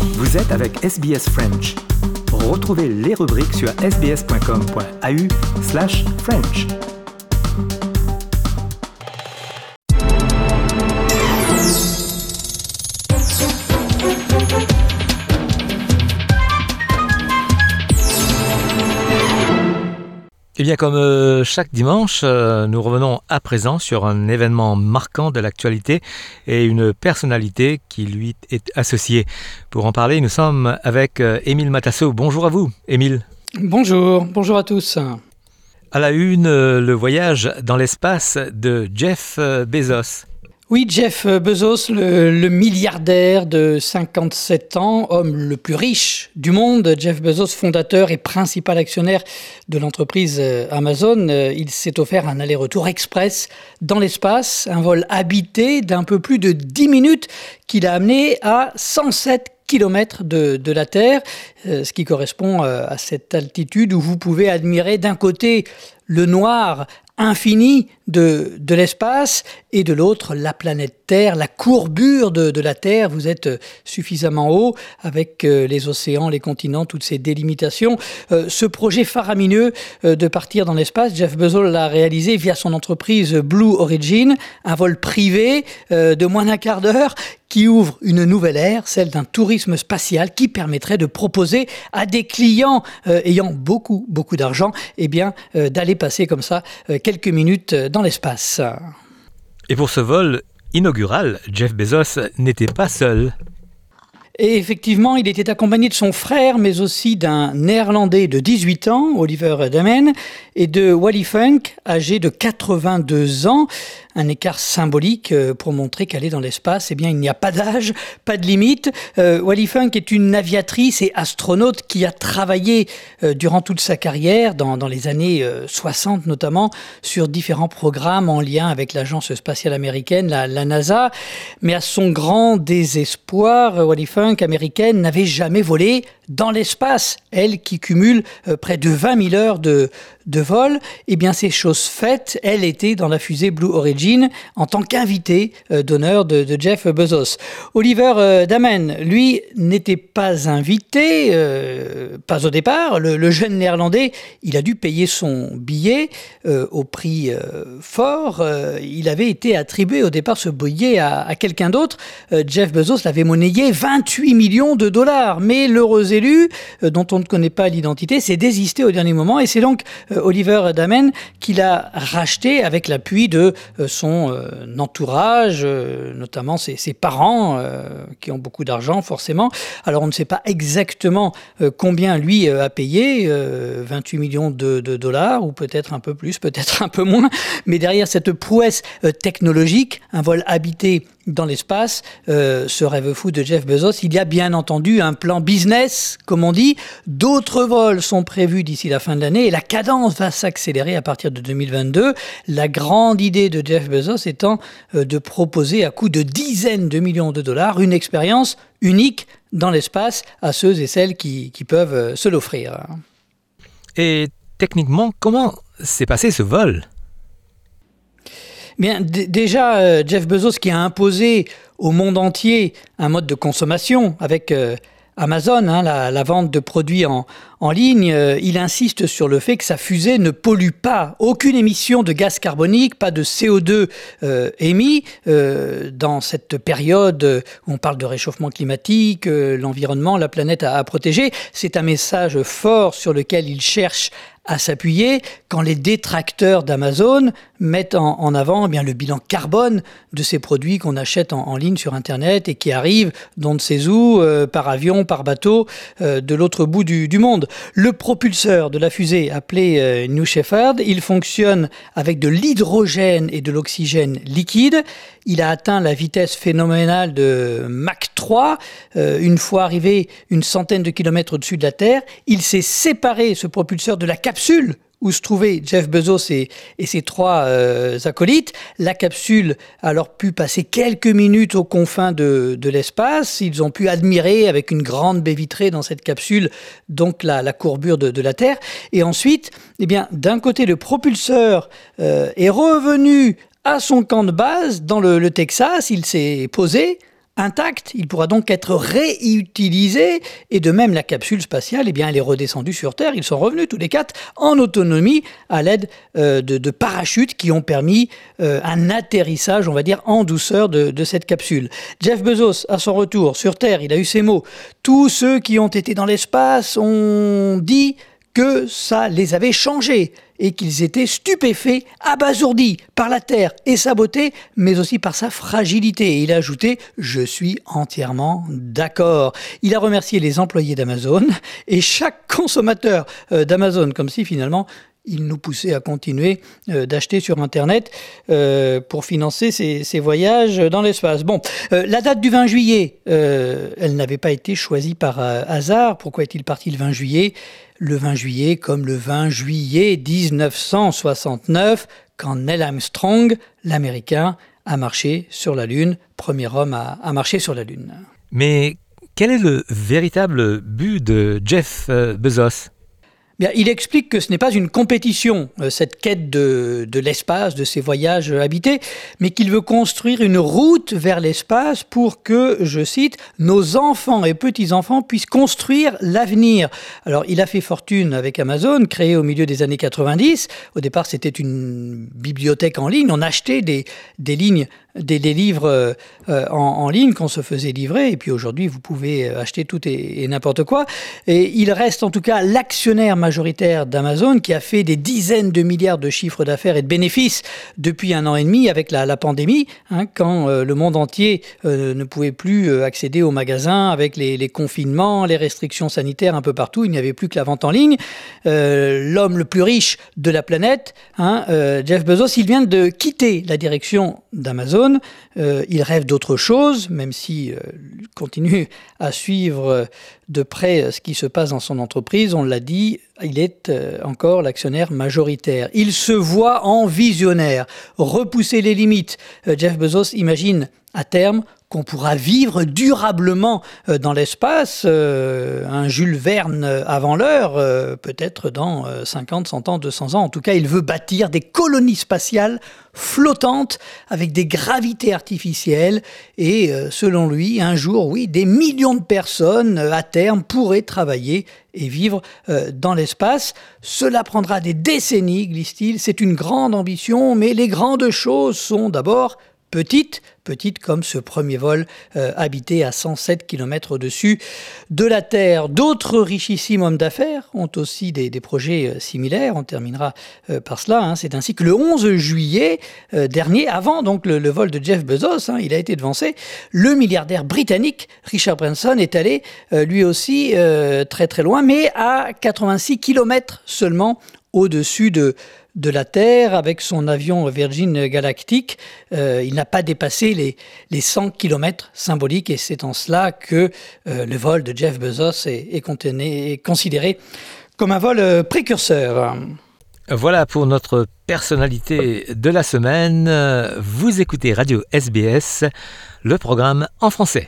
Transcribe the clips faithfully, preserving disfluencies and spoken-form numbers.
Vous êtes avec S B S French. Retrouvez les rubriques sur sbs.com.au slash French. Eh bien, comme euh, chaque dimanche, euh, nous revenons à présent sur un événement marquant de l'actualité et une personnalité qui lui est associée. Pour en parler, nous sommes avec euh, Émile Matasso. Bonjour à vous, Émile. Bonjour, bonjour à tous. À la une, euh, le voyage dans l'espace de Jeff euh, Bezos. Oui, Jeff Bezos, le, le milliardaire de cinquante-sept ans, homme le plus riche du monde. Jeff Bezos, fondateur et principal actionnaire de l'entreprise Amazon, il s'est offert un aller-retour express dans l'espace, un vol habité d'un peu plus de dix minutes qui l'a amené à cent sept kilomètres de, de la Terre, euh, ce qui correspond euh, à cette altitude où vous pouvez admirer d'un côté le noir infini de, de l'espace et de l'autre la planète Terre, la courbure de, de la Terre. Vous êtes suffisamment haut avec euh, les océans, les continents, toutes ces délimitations. Euh, ce projet faramineux euh, de partir dans l'espace, Jeff Bezos l'a réalisé via son entreprise Blue Origin, un vol privé euh, de moins d'un quart d'heure qui ouvre une nouvelle ère, celle d'un tourisme spatial qui permettrait de proposer à des clients euh, ayant beaucoup, beaucoup d'argent, eh bien, euh, d'aller passer comme ça euh, quelques minutes dans l'espace. Et pour ce vol inaugural, Jeff Bezos n'était pas seul. Et effectivement, il était accompagné de son frère, mais aussi d'un néerlandais de dix-huit ans, Oliver Damen, et de Wally Funk, âgé de quatre-vingt-deux ans. Un écart symbolique pour montrer qu'aller dans l'espace, eh bien, il n'y a pas d'âge, pas de limite. Euh, Wally Funk est une aviatrice et astronaute qui a travaillé euh, durant toute sa carrière, dans, dans les années euh, soixante notamment, sur différents programmes en lien avec l'agence spatiale américaine, la, la NASA. Mais à son grand désespoir, Wally Funk, américaine, n'avait jamais volé dans l'espace. Elle qui cumule euh, près de vingt mille heures de, de vol, eh bien c'est chose faite. Elle était dans la fusée Blue Origin en tant qu'invitée euh, d'honneur de, de Jeff Bezos. Oliver euh, Damen, lui, n'était pas invité, euh, pas au départ. Le, le jeune néerlandais, il a dû payer son billet euh, au prix euh, fort. Euh, il avait été attribué au départ ce billet à, à quelqu'un d'autre. Euh, Jeff Bezos l'avait monnayé vingt-huit millions de dollars. Mais l'heureux élu, euh, dont on ne connaît pas l'identité, s'est désisté au dernier moment. Et c'est donc euh, Oliver Damen qui l'a racheté avec l'appui de euh, son euh, entourage, euh, notamment ses, ses parents, euh, qui ont beaucoup d'argent forcément. Alors on ne sait pas exactement euh, combien lui euh, a payé, euh, vingt-huit millions de, de dollars, ou peut-être un peu plus, peut-être un peu moins. Mais derrière cette prouesse euh, technologique, un vol habité dans l'espace, euh, ce rêve fou de Jeff Bezos, il y a bien entendu un plan business, comme on dit. D'autres vols sont prévus d'ici la fin de l'année et la cadence va s'accélérer à partir de deux mille vingt-deux. La grande idée de Jeff Bezos étant euh, de proposer à coût de dizaines de millions de dollars une expérience unique dans l'espace à ceux et celles qui, qui peuvent euh, se l'offrir. Et techniquement, comment s'est passé ce vol ? Bien, d- déjà, euh, Jeff Bezos qui a imposé au monde entier un mode de consommation avec euh, Amazon, hein, la, la vente de produits en, en ligne, euh, il insiste sur le fait que sa fusée ne pollue pas, aucune émission de gaz carbonique, pas de C O deux euh, émis euh, dans cette période où on parle de réchauffement climatique, euh, l'environnement, la planète à, à protéger. C'est un message fort sur lequel il cherche à s'appuyer quand les détracteurs d'Amazon mettent en, en avant eh bien, le bilan carbone de ces produits qu'on achète en, en ligne sur Internet et qui arrivent d'on ne sait où, euh, par avion, par bateau, euh, de l'autre bout du, du monde. Le propulseur de la fusée, appelé euh, New Shepard, il fonctionne avec de l'hydrogène et de l'oxygène liquide. Il a atteint la vitesse phénoménale de Mach trois. Euh, une fois arrivé une centaine de kilomètres au-dessus de la Terre, il s'est séparé, ce propulseur, de la capsule où se trouvaient Jeff Bezos et, et ses trois euh, acolytes. La capsule a alors pu passer quelques minutes aux confins de, de l'espace. Ils ont pu admirer avec une grande baie vitrée dans cette capsule donc la, la courbure de, de la Terre. Et ensuite, eh bien, d'un côté, le propulseur euh, est revenu à son camp de base dans le, le Texas. Il s'est posé intact. Il pourra donc être réutilisé. Et de même, la capsule spatiale, eh bien, elle est redescendue sur Terre. Ils sont revenus tous les quatre en autonomie à l'aide euh, de, de parachutes qui ont permis euh, un atterrissage, on va dire, en douceur de, de cette capsule. Jeff Bezos, à son retour sur Terre, il a eu ces mots. Tous ceux qui ont été dans l'espace ont dit que ça les avait changés et qu'ils étaient stupéfaits, abasourdis par la Terre et sa beauté, mais aussi par sa fragilité. Et il a ajouté « Je suis entièrement d'accord ». Il a remercié les employés d'Amazon et chaque consommateur d'Amazon, comme si finalement il nous poussait à continuer euh, d'acheter sur Internet euh, pour financer ses, ses voyages dans l'espace. Bon, euh, la date du vingt juillet, euh, elle n'avait pas été choisie par euh, hasard. Pourquoi est-il parti le vingt juillet ? Le vingt juillet, comme le vingt juillet dix-neuf cent soixante-neuf, quand Neil Armstrong, l'Américain, a marché sur la Lune, premier homme à, à marcher sur la Lune. Mais quel est le véritable but de Jeff Bezos ? Bien, il explique que ce n'est pas une compétition, euh, cette quête de, de l'espace, de ces voyages habités, mais qu'il veut construire une route vers l'espace pour que, je cite, nos enfants et petits-enfants puissent construire l'avenir. Alors, il a fait fortune avec Amazon, créé au milieu des années quatre-vingt-dix. Au départ, c'était une bibliothèque en ligne. On achetait des, des lignes Des, des livres euh, en, en ligne qu'on se faisait livrer, et puis aujourd'hui vous pouvez acheter tout et, et n'importe quoi. Et il reste en tout cas l'actionnaire majoritaire d'Amazon qui a fait des dizaines de milliards de chiffres d'affaires et de bénéfices depuis un an et demi avec la, la pandémie, hein, quand euh, le monde entier euh, ne pouvait plus euh, accéder aux magasins avec les, les confinements, les restrictions sanitaires un peu partout, il n'y avait plus que la vente en ligne. Euh, l'homme le plus riche de la planète, hein, euh, Jeff Bezos, il vient de quitter la direction d'Amazon. Euh, il rêve d'autre chose, même s'il euh, continue à suivre de près ce qui se passe dans son entreprise. On l'a dit, il est euh, encore l'actionnaire majoritaire. Il se voit en visionnaire, repousser les limites. Euh, Jeff Bezos imagine à terme qu'on pourra vivre durablement euh, dans l'espace, euh, un Jules Verne avant l'heure, euh, peut-être dans euh, cinquante, cent ans, deux cents ans. En tout cas, il veut bâtir des colonies spatiales flottantes avec des gravités artificielles et, euh, selon lui, un jour, oui, des millions de personnes euh, à terme pourraient travailler et vivre euh, dans l'espace. Cela prendra des décennies, glisse-t-il. C'est une grande ambition, mais les grandes choses sont d'abord petite, petite comme ce premier vol euh, habité à cent sept kilomètres au-dessus de la Terre. D'autres richissimes hommes d'affaires ont aussi des, des projets euh, similaires. On terminera euh, par cela. Hein. C'est ainsi que le onze juillet euh, dernier, avant donc le, le vol de Jeff Bezos, hein, il a été devancé, le milliardaire britannique Richard Branson est allé euh, lui aussi euh, très très loin, mais à quatre-vingt-six kilomètres seulement au-dessus de de la Terre avec son avion Virgin Galactic. Euh, il n'a pas dépassé les, les cent kilomètres symboliques et c'est en cela que euh, le vol de Jeff Bezos est, est, contené, est considéré comme un vol euh, précurseur. Voilà pour notre personnalité de la semaine. Vous écoutez Radio S B S, le programme en français.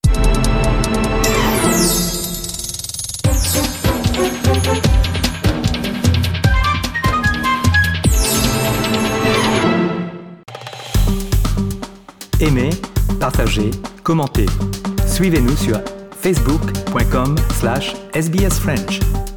Aimez, partagez, commentez. Suivez-nous sur facebook point com slash S B S French.